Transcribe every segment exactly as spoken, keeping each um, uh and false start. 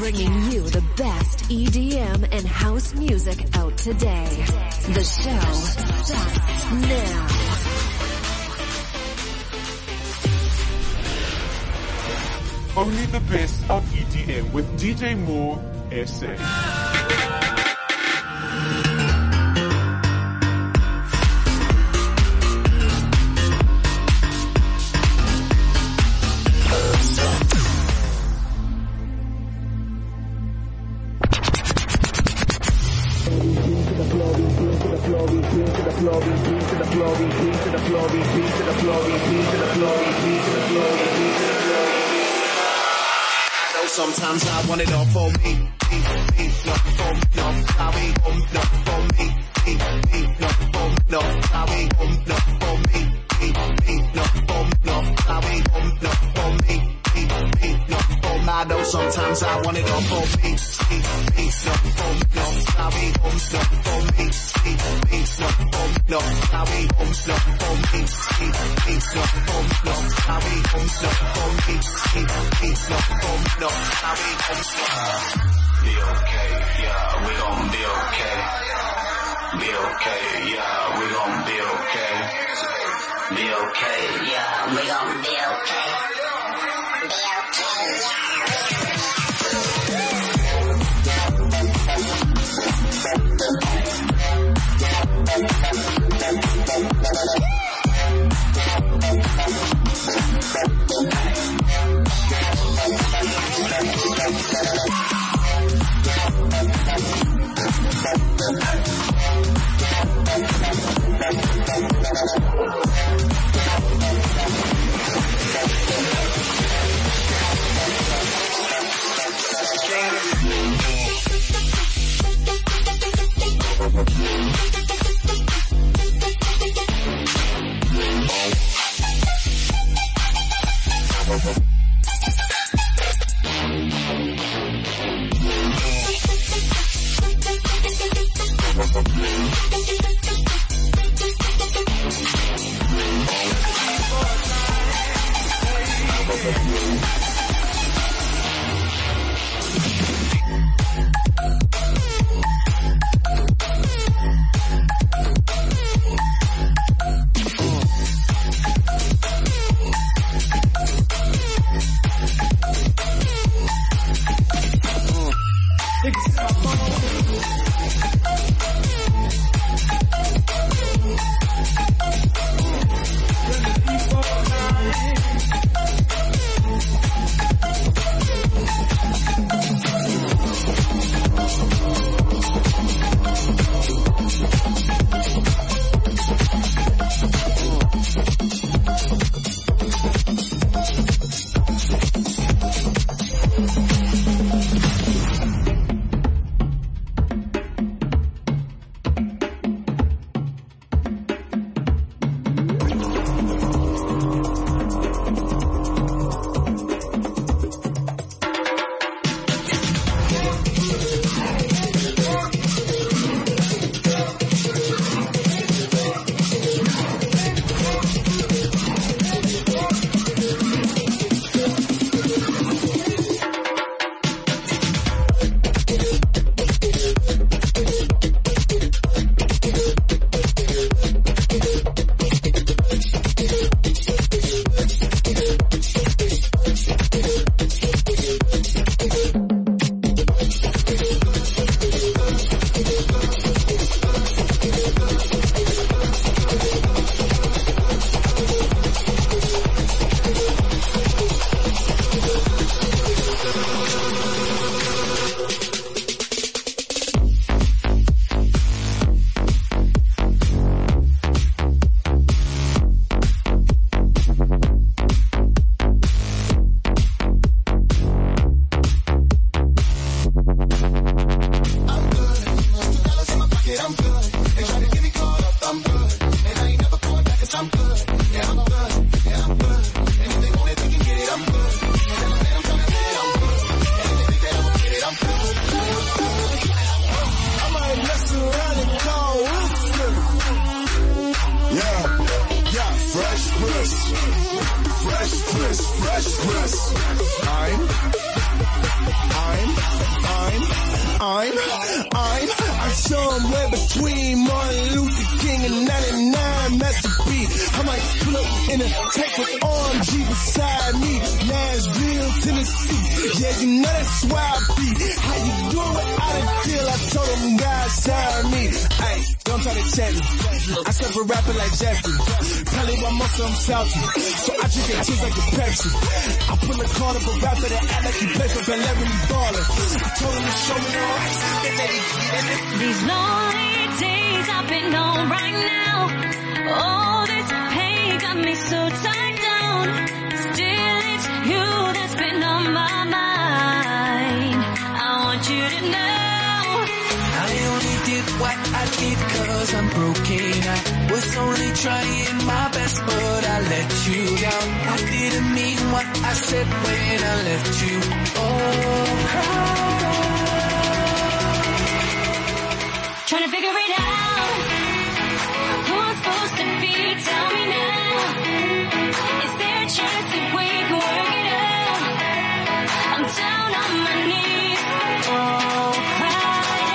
bringing you the best E D M and house music out today. The show starts now. Only the best of E D M with D J Moore S A. Sometimes I want it all for me, me, me, no, for me, no, sorry, um, no, for me, me, me, no, for me, no, sorry, um, no, for me, me, me, no, for me, no, sorry, um, no, for me, me, me, no, for me. I know sometimes I want it all for me, me, me, no, for me, no, sorry, um, no, for me, me, me, no, for me, no, sorry, um, no, for me, me, me, no, for me, no, sorry, um, no, for me, me, me, no, for me, no. Be okay, yeah, we gon' be okay. Be okay, yeah, we gon' be okay. Be okay, yeah, we gon' be okay. Be okay, I'm, I'm, I'm somewhere between Martin Luther King and ninety-nine Master P. I might pull up in a tank with O M G beside me. Nashville, Tennessee. Yeah, you know that's why I be. How you doing without a deal? I told them God signed me. Ay, don't try to check me. I serve a rapper like Jeffrey. Probably by most of them salty. So I drink it tears like a Pepsi. I pull a card of a rapper that act like he plays for Bel Air and he ballin'. I told him to show me the racks. These lonely days I've been on right now. All this pain got me so tied down. Still it's you that's been on my mind. I want you to know I only did what I did cause I'm broken. I was only trying my best but I let you down. I didn't mean what I said when I left you. Oh, cry. Trying to figure it out. Who I'm supposed to be, tell me now. Is there a chance that we can work it out? I'm down on my knees. Oh, cry.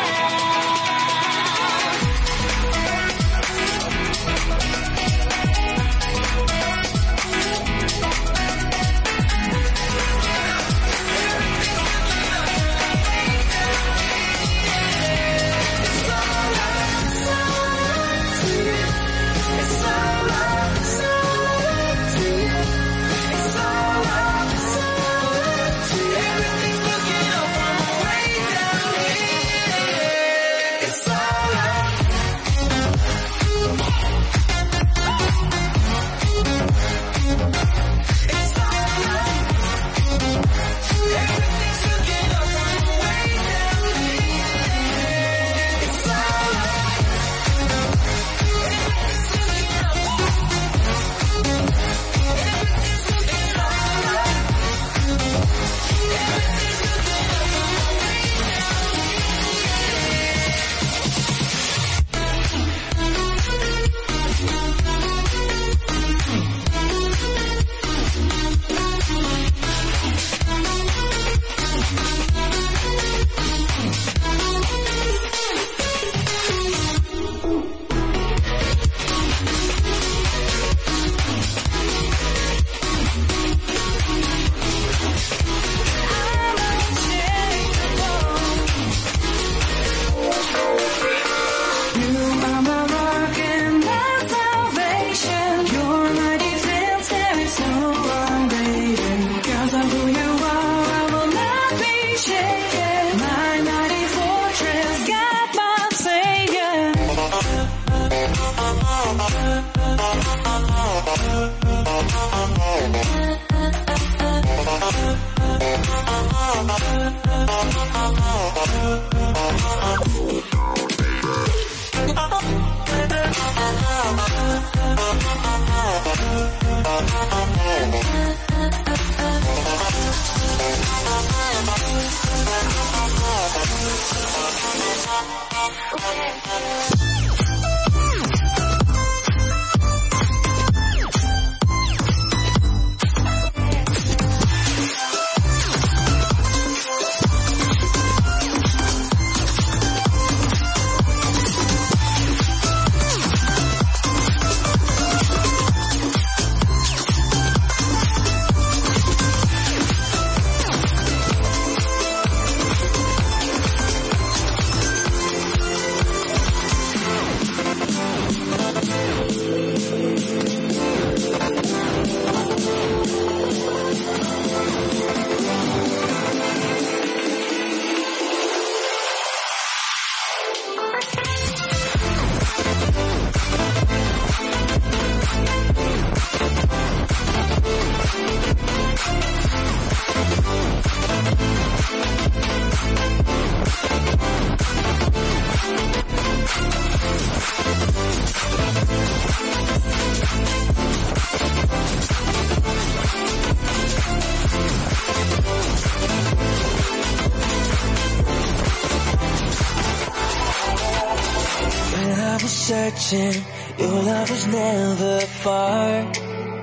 Searching, your love was never far.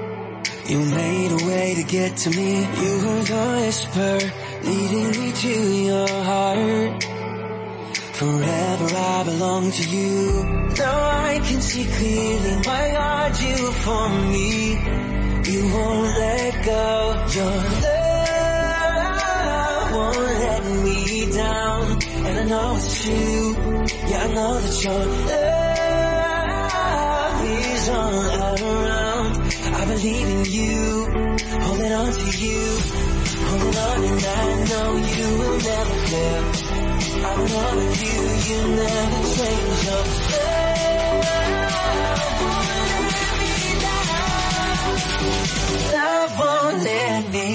You made a way to get to me. You were the whisper leading me to your heart. Forever I belong to you. Now I can see clearly, my God, you are for me. You won't let go. Your love won't let me down. And I know it's true. Yeah, I know that your love is all around. I believe in you, holding on to you, holding on, and I know you will never fail. I will love with you, you never change your love. Love won't let me.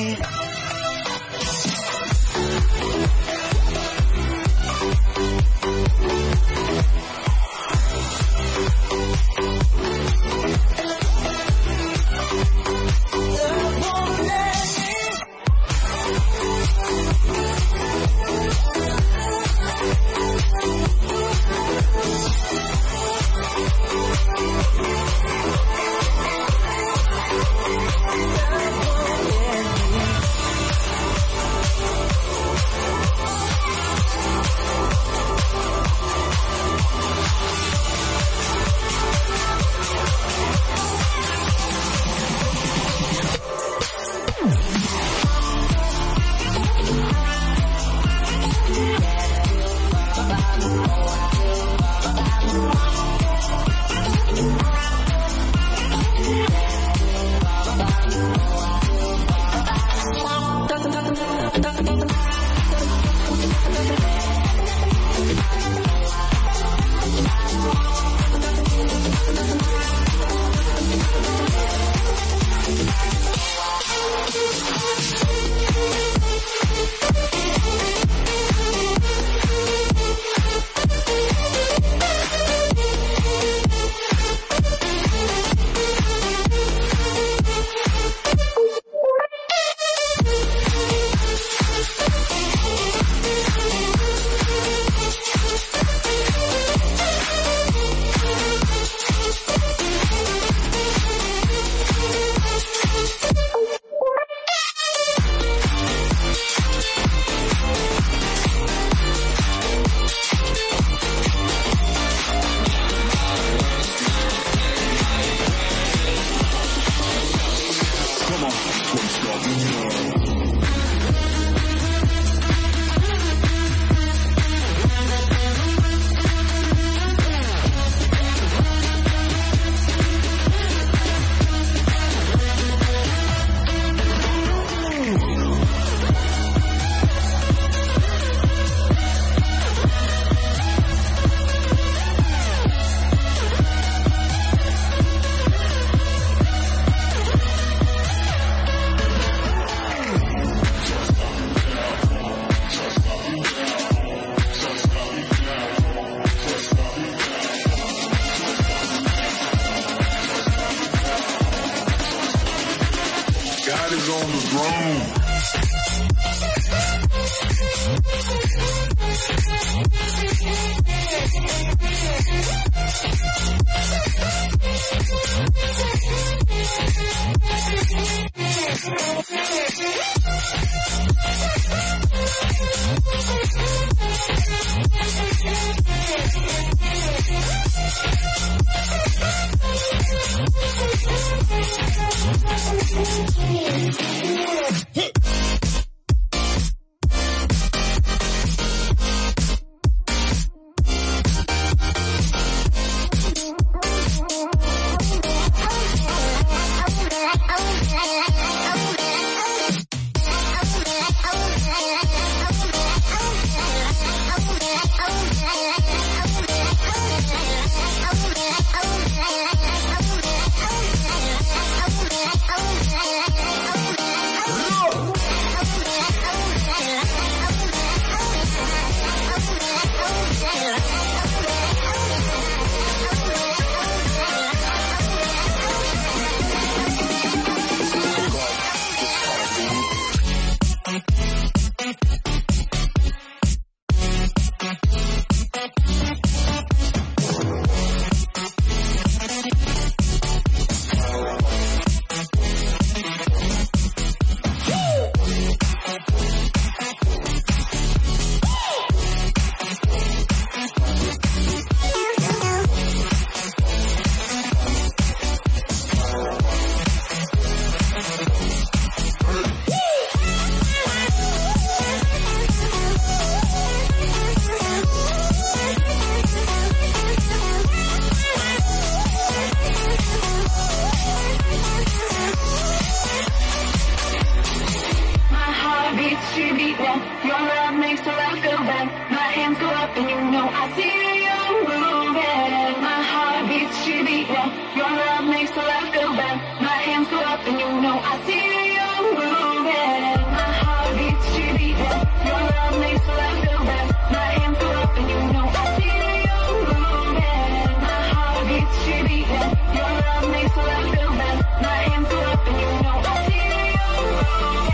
makes the love feel bad. My hands go up and you know I see you moving. My heart beats, she beat, yeah. Your love makes the love feel bad. My hands go up and you know I see you moving. My heart beats, she beat, yeah. Your love makes the love feel bad. My hands go up and you know I see you moving. My heart beats, she beat, yeah. Your love makes the love feel bad. My hands go up and you know I see you moving.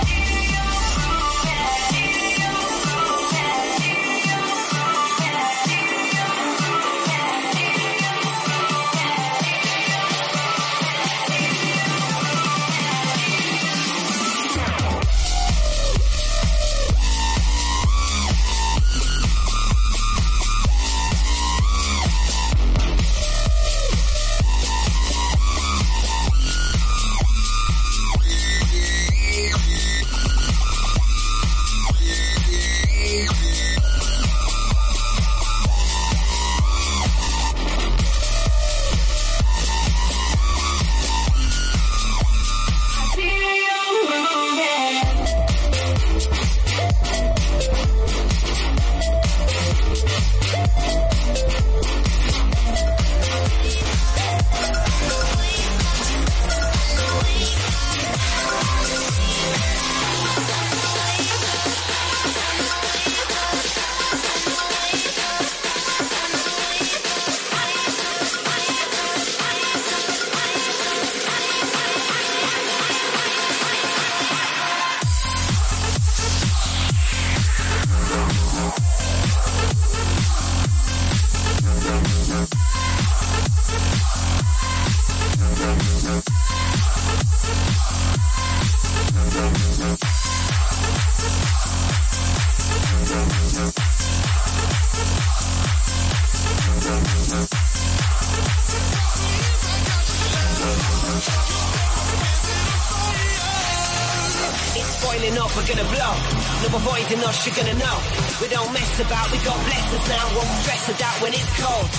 We're gonna blow. No avoiding us, you're gonna know. We don't mess about, we got blessings now. Won't stress it out when it's cold.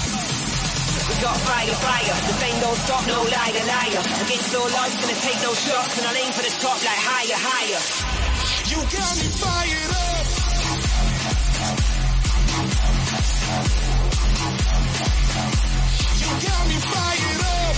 We got fire, fire. The flame don't stop, no liar, liar. Against all odds, gonna take no shots. And I'll aim for the top like higher, higher. You got me fired up. You got me fired up.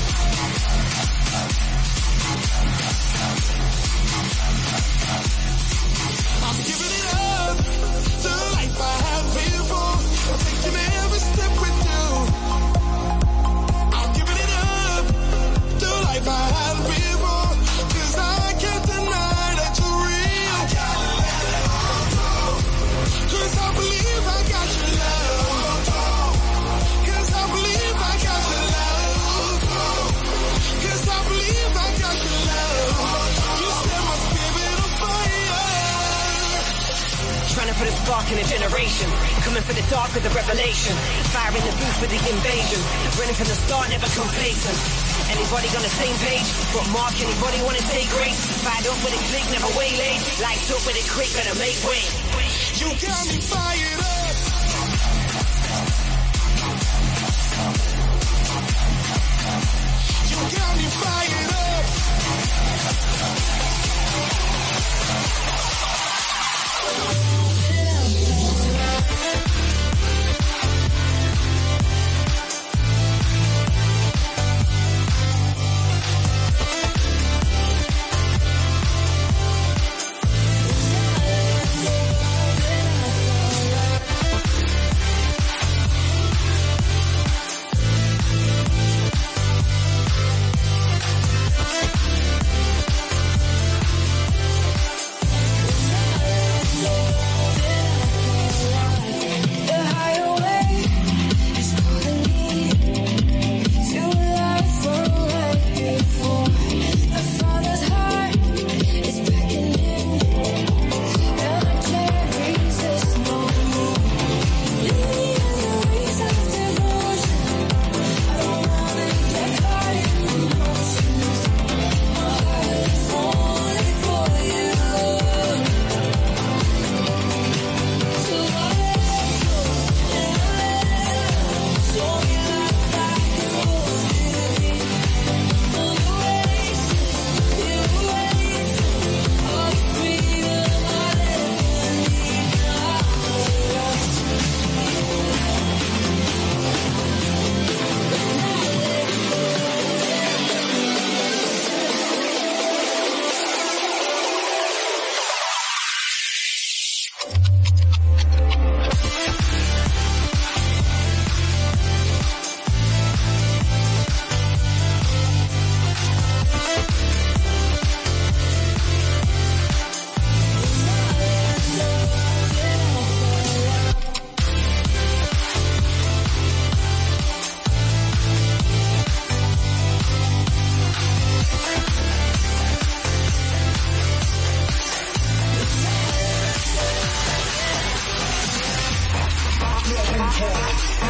I'm giving it up, the life I had before. I'm taking every step with you. I'm giving it up, the life I had before. Cause I can't deny that you're real. I gotta let it all go. Cause I believe I got your love. Cause I believe I got your love. Cause I believe I got your love. You set my spirit on fire. Trying to put a spark in a generation. Coming for the dark with the revelation. Fire in the booth with the invasion. Running from the start, never complacent. Anybody on the same page? But Mark, anybody wanna take grace? Fired up with a click, never waylaid. Lights up with a quick, better make way. You got me fired up. You got me fired up.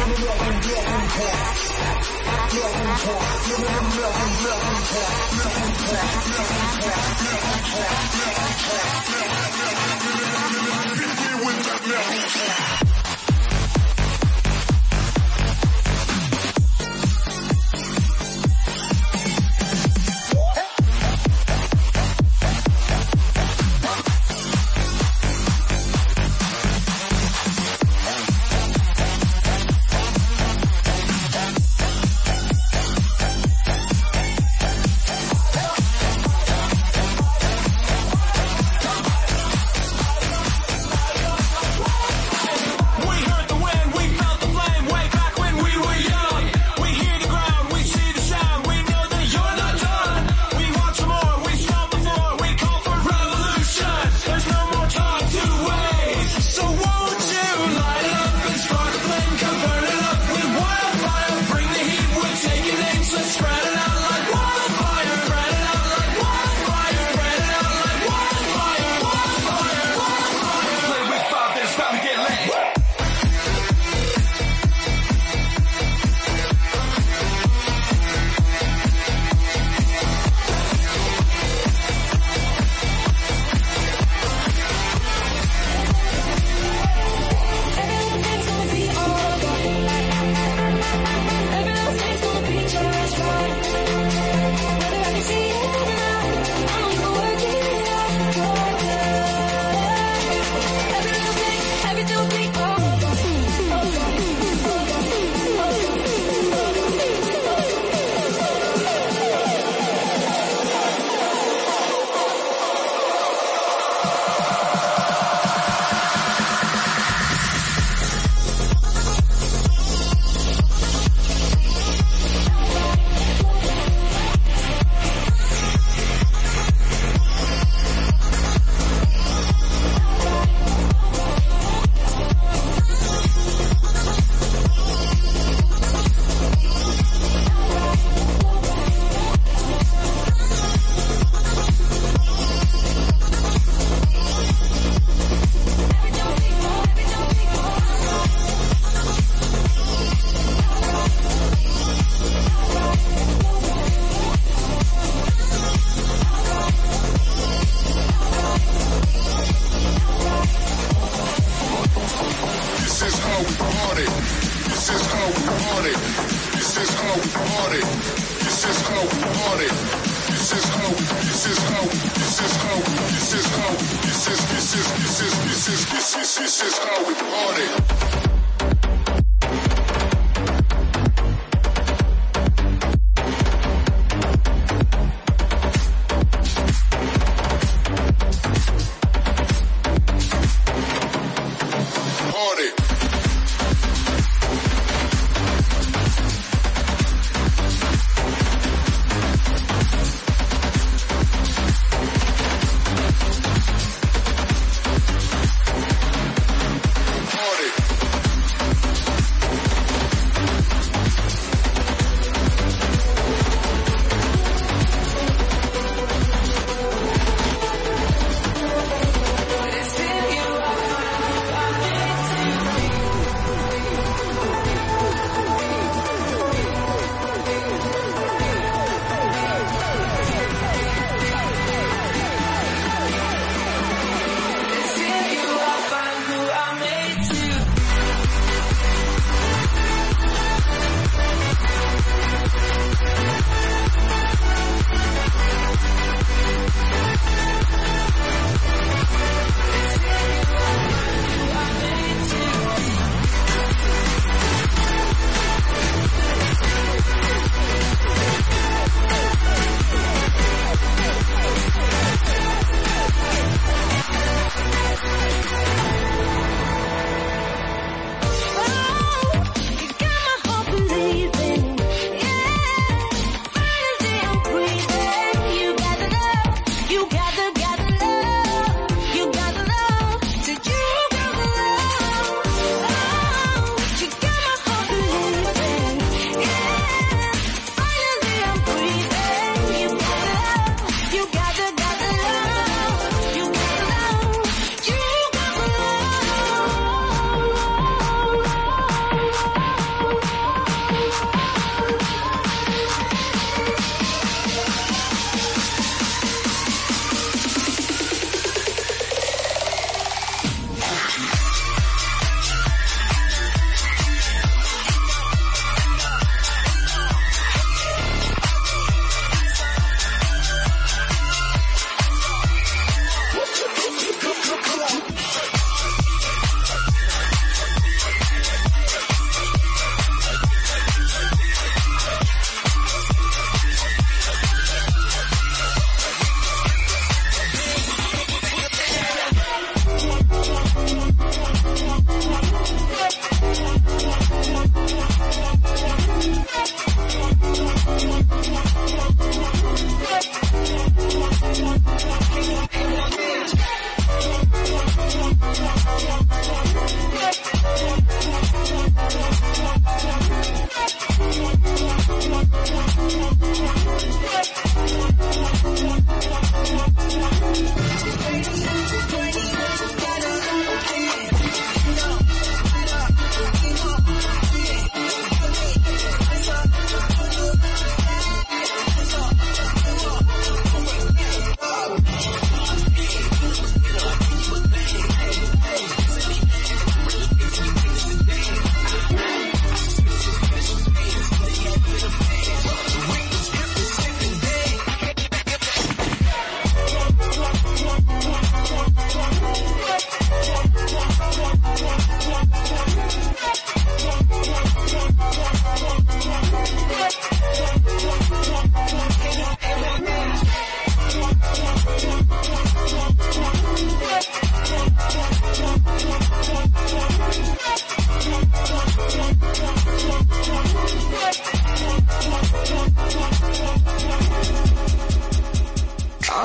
Party.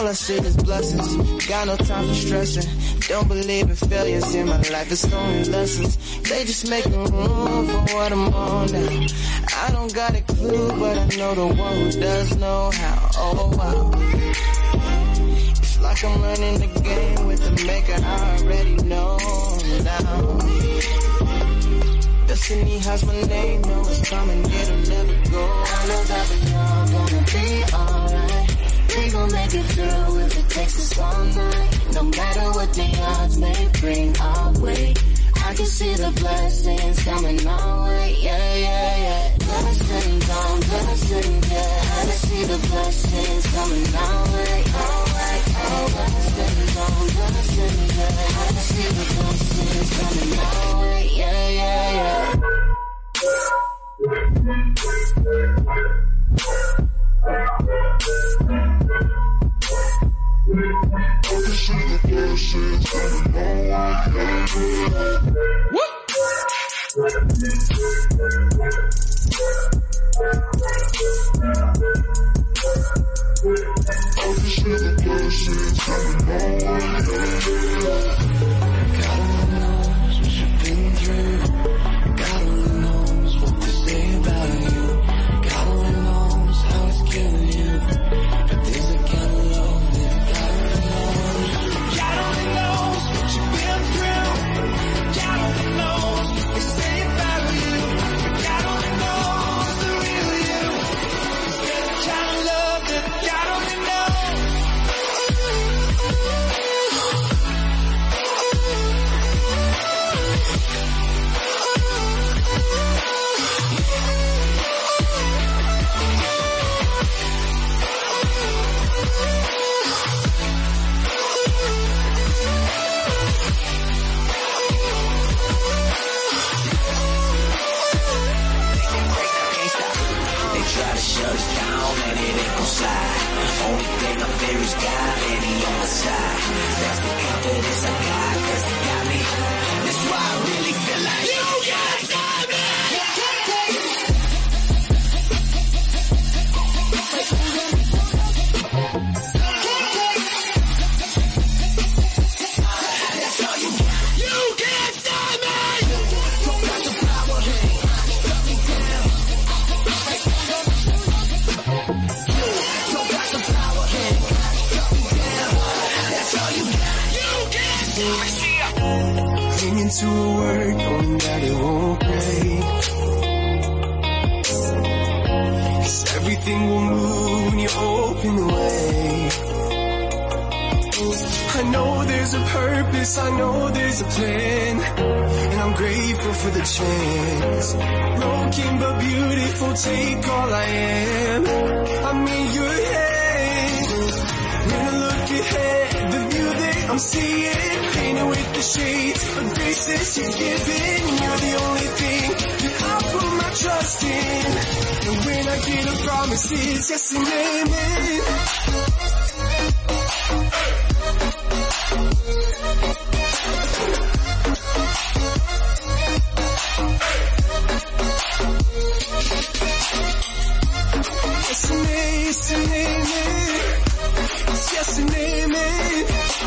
I see is blessings. Got no time for stressing. Don't believe in failures in my life, it's only lessons. They just make room for what I'm on now. I don't got a clue, but I know the one who does know how. Oh wow. It's like I'm learning the game with the maker I already know now. Destiny has my name, know it's coming, it'll never go. I know that we all gonna be alright. We gon' make it through if it takes us all night. No matter what the odds may bring our way, I can see the blessings coming our way. Yeah, yeah, yeah. Blessings on blessings, yeah. I can see the blessings coming our way. Alright, oh, blessings on blessings, yeah. I can see the blessings coming our way. Yeah, yeah, yeah. To a word, knowing that it won't break. 'Cause everything will move when you open the way. I know there's a purpose, I know there's a plan, and I'm grateful for the chance. Broken but beautiful, take all I am. I'm in your hands. When I look ahead, the view that I'm seeing, painted with the shades of graces you're giving. You're the only thing that I put my trust in. And when I get a promise, it's yes and amen. Yes and amen, yes and amen. Yes and amen.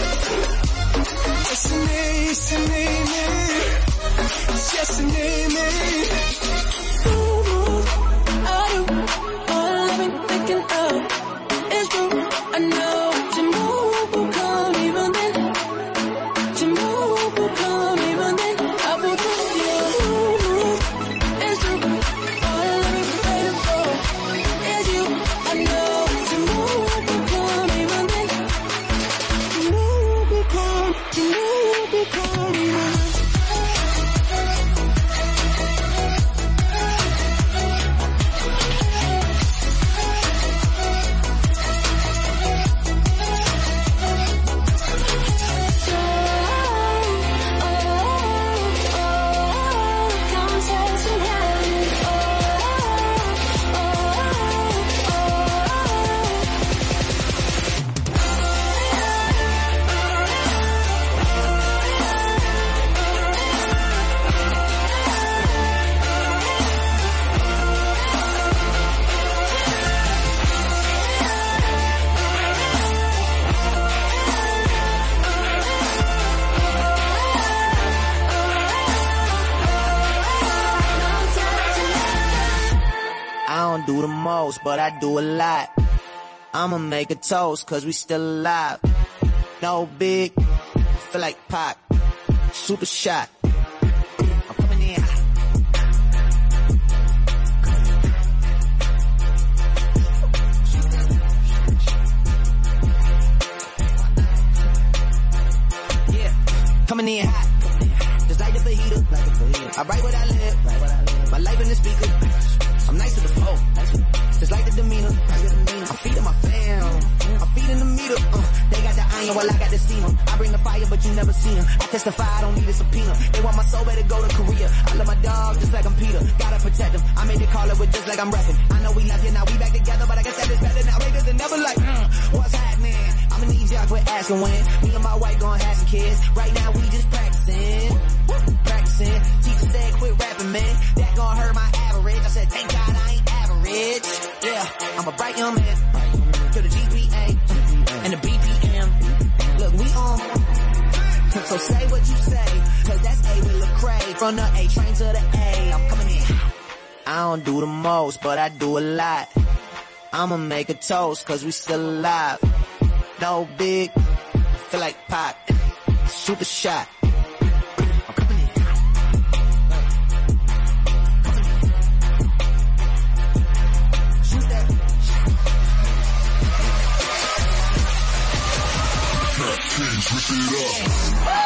Yes and amen, yes and amen. Yes and amen. Ooh, I do all I've been thinking of is true. I know tomorrow will come even then. Tomorrow will come even then. I will trust you. Ooh, it's true. All I've been waiting for is you. I know tomorrow will come even then. Tomorrow will come. Tomorrow will come even then. don't do the most, but I do a lot. I'ma make a toast, cause we still alive. No big, feel like Pac. Shoot the shot. I'm coming in hot. Yeah, coming in hot. Just like the fajita. I write what I live. My life in the speaker. I'm nice to the flow. Just like the demeanor. I'm feeding my fam. I'm feeding the meter. Uh, they got the iron while I got the steamer. I bring the fire, but you never see them. I testify, I don't need a subpoena. They want my soul, better go to Korea. I love my dog just like I'm Peter. Gotta protect them. I made the call it with just like I'm rapping. I know we left here, now we back together, but I guess that is better now. Raiders and never like, mm, what's happening? I'ma need y'all quit asking when. Me and my wife gonna have some kids. Right now we just practicing. Practicing. Teacher said quit rapping, man. That gonna hurt my average. I said, thank God I ain't average. Yeah, I'm a bright young man. To the G P A and the B P M. Look, we on. So say what you say, cause that's A with Lecrae. From the A train to the A, I'm coming in. I don't do the most, but I do a lot. I'ma make a toast, cause we still alive. No big, feel like Pac. Shoot the shot. I'm coming in. Shoot that. Kings, rip it up.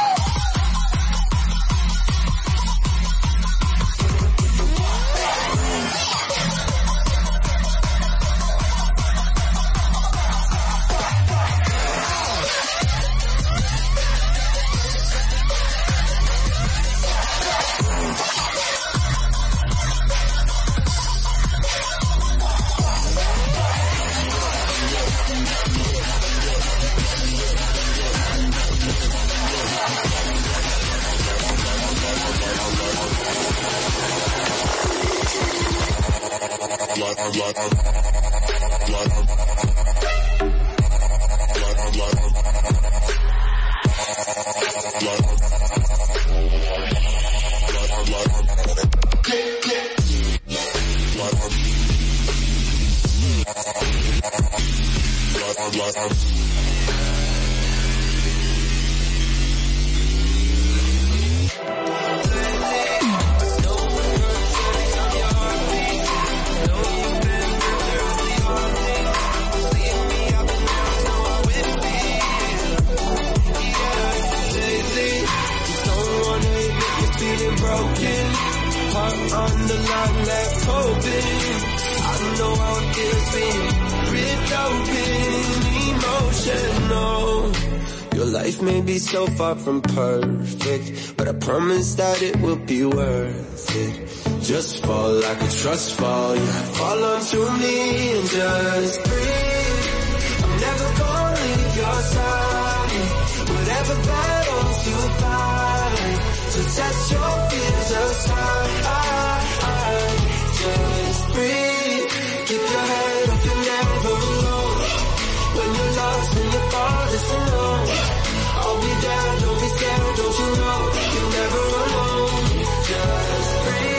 So far from perfect, but I promise that it will be worth it. Just fall like a trust fall, yeah. Fall onto me and just breathe. I'm never gonna leave your side. Whatever battles you fight, so set your fears aside. Just breathe. Keep your head up, you're never alone. When you're lost, when you're farthest alone, I'll be there, don't be scared, don't you know, you're never alone, just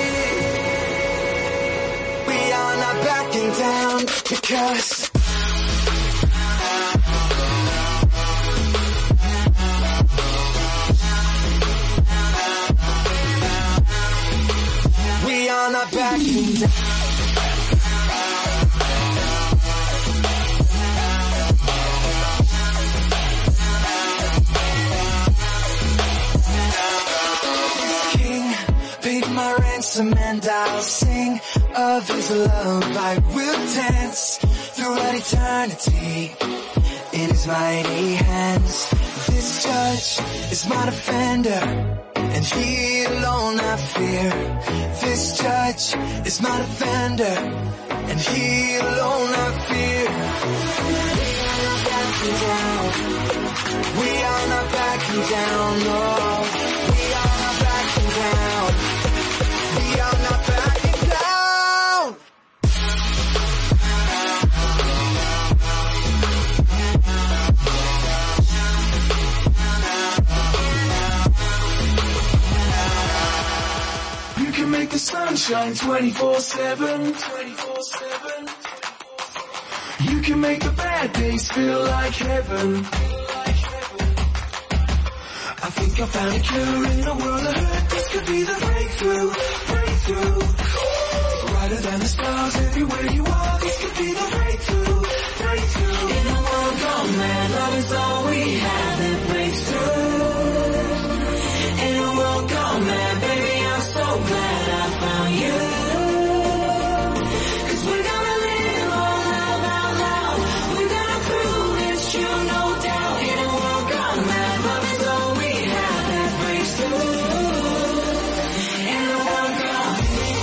breathe. We are not backing down, because we are not backing down. And I'll sing of his love. I will dance throughout eternity in his mighty hands. This judge is my defender, and he alone I fear. This judge is my defender, and he alone I fear. We are not backing down. We are not backing down, no. We are not backing down. We are not backing down. You can make the sun shine twenty-four seven, twenty-four seven. You can make the bad days feel like heaven. I think I found a cure in a world of hurt. This could be the breakthrough, breakthrough. Brighter than the stars everywhere you are. This could be the breakthrough, breakthrough. In a world gone mad, love is all we have that breaks through. In a world gone mad, baby, I'm so glad I found you. Cause we're gonna live all out, out loud. We're gonna prove it's true, no doubt. In a world gone mad, love is all we have that breaks through. In a world gone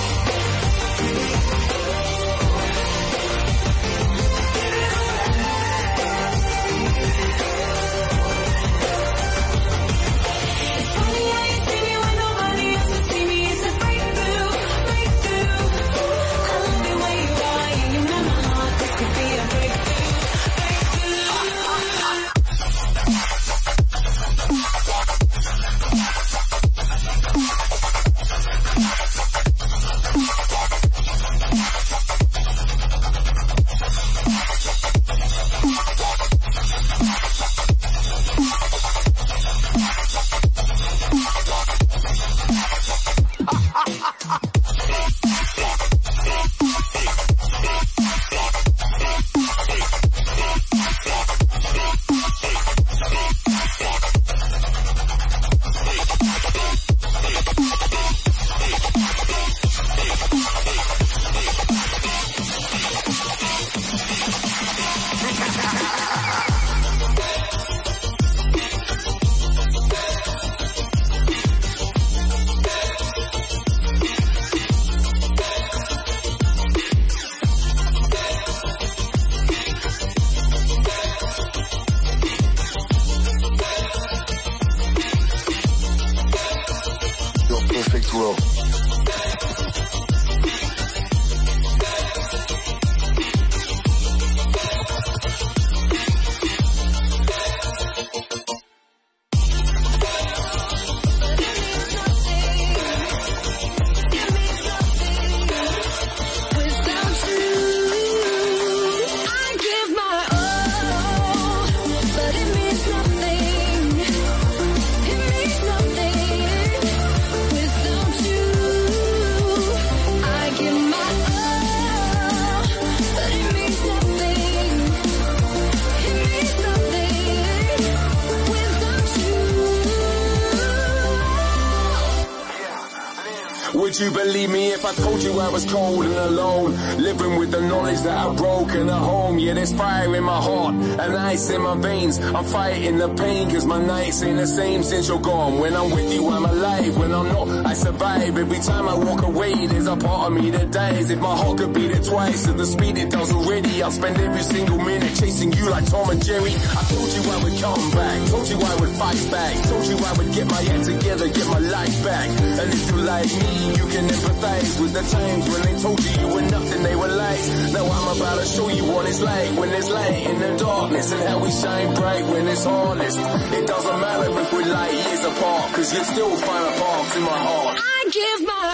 Would you believe me if I told you I was cold and alone? Living with the knowledge that I've broken a home. Yeah, there's fire in my heart and ice in my veins. I'm fighting the pain cause my nights ain't the same since you're gone. When I'm with you I'm alive, when I'm not I survive. Every time I walk away there's a part of me that dies. If my heart could beat it twice at the speed it does already, I'll spend every single minute chasing you like Tom and Jerry. I told you I would come back, told you I would fight back, told you I would get my head together, get my life back. And if you like me, you can empathize with the times when they told you you were nothing, they were lies. Now I'm about to show you what it's like when there's light in the darkness, and how we shine bright when it's honest. It doesn't matter if we're light years apart, cause you'll still find a part in my heart. I give my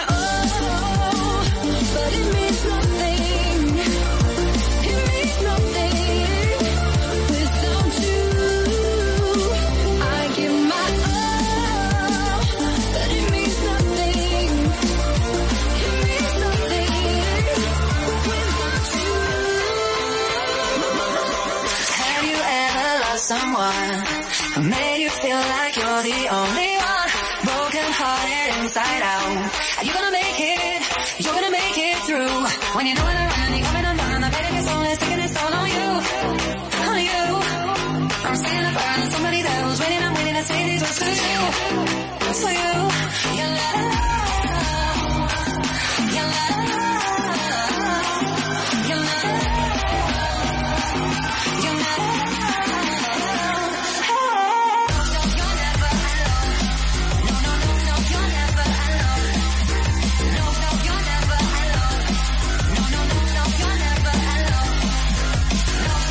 all, but it means nothing. It means nothing without you. I give my all, but it means nothing. It means nothing without you. Have you ever lost someone who made you feel like you're the only one? Broken hearted inside out. Are you gonna make it? You're gonna make it through. When you're doing it right, you're coming undone. I bet if it's all is taking this all on you, on you. I'm seeing a fire on somebody else. Waiting, I'm waiting to say these words to you, to you. Your love, your love, your love, your love.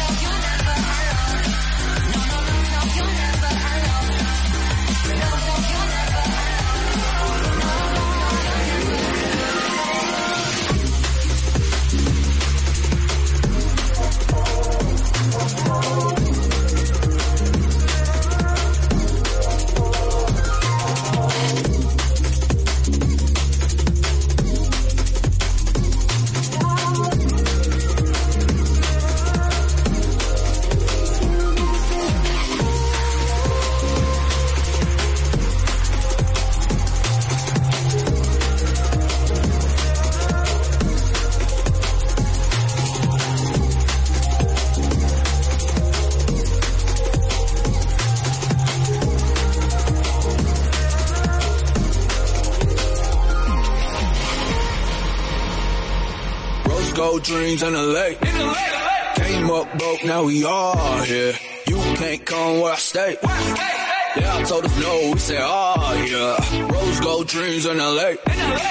No, no, you're gold dreams in the lake. In the lake. Came up broke, now we all here. You can't come where I stay. Yeah, I told us no, we said, oh yeah. Rose gold dreams in the lake.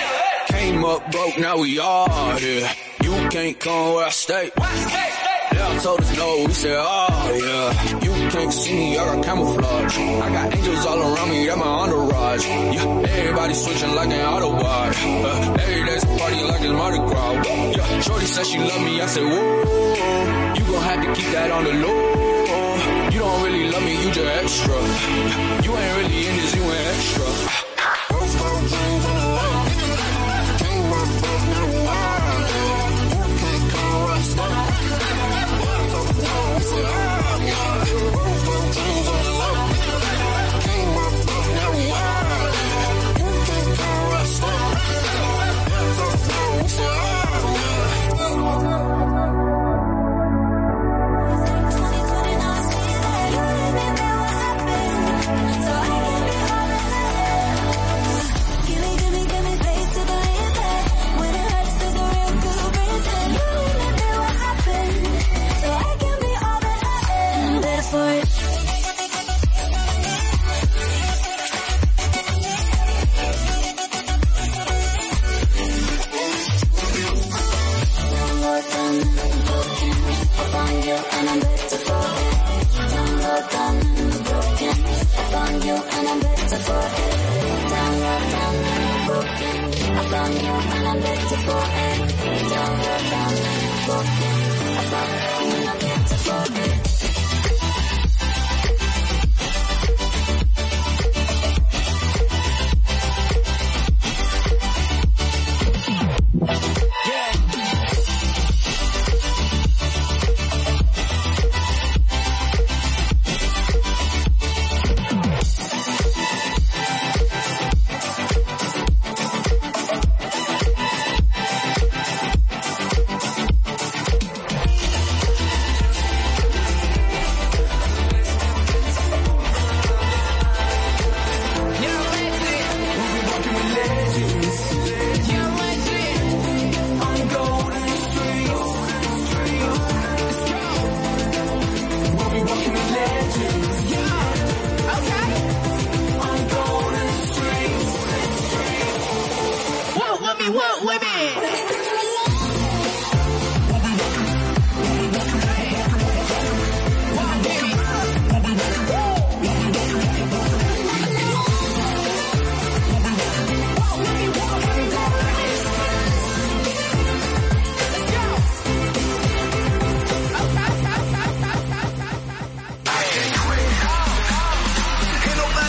Came up broke, now we all here. You can't come where I stay. Yeah, I told us no, we said, oh yeah. You can't see me, I got camouflage. I got angels all around me, that's my entourage. Yeah, everybody switching like an Autobot. Uh, every day's a party like it's Mardi Gras. Yeah, shorty said she love me, I said, whoa. You gon' have to keep that on the low. You don't really love me, you just extra. You ain't really in this, you ain't extra.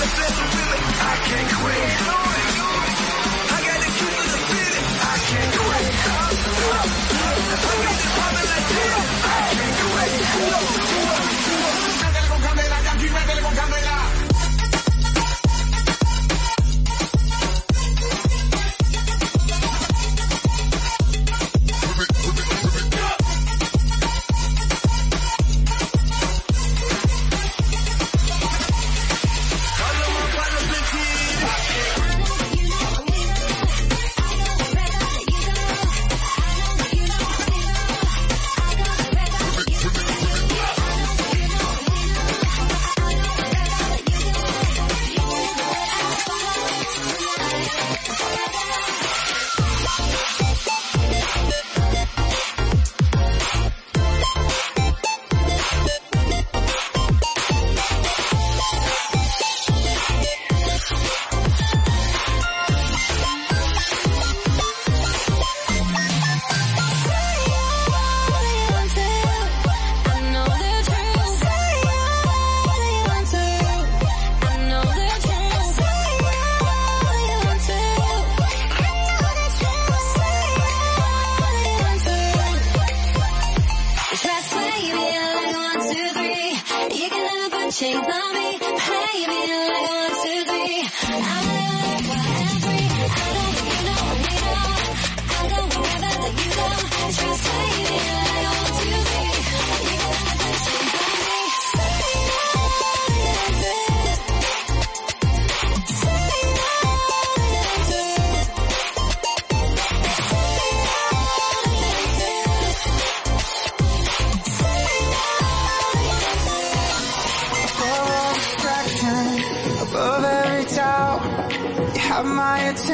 I can't quit.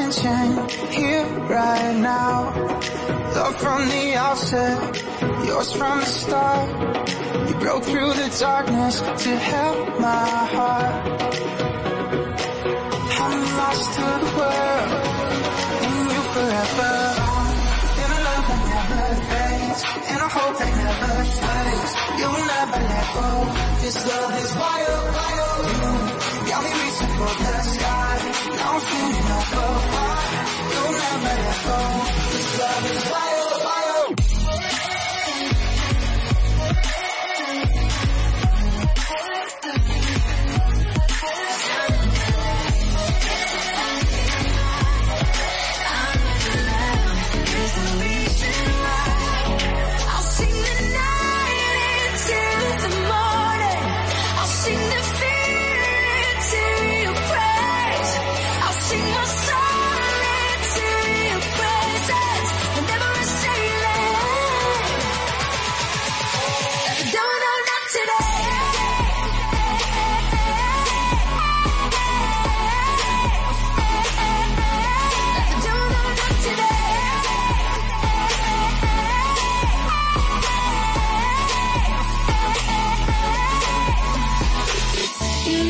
attention here right now. Love from the outset, yours from the start. You broke through the darkness to help my heart. I'm lost to the world, in you forever. In a love that never fades, in a hope that never fades. You'll never let go, this love is wild, wild. You got me reaching for the sky, now I'm feeling overwhelmed. You'll never let go, this love is wild, wild.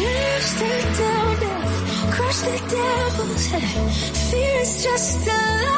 The devil's head. Fear is just a lie.